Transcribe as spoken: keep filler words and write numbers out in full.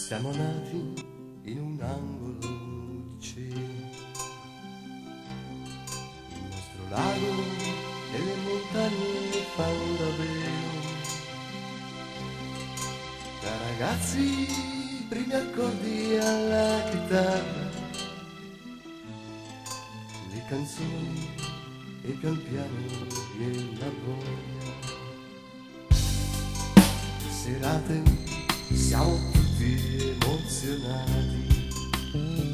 Siamo nati in un angolo di cielo, il nostro lago e le montagne fanno da velo. Da ragazzi, primi accordi alla chitarra, le canzoni e pian piano viene la voglia. Serate siamo tutti emozionati,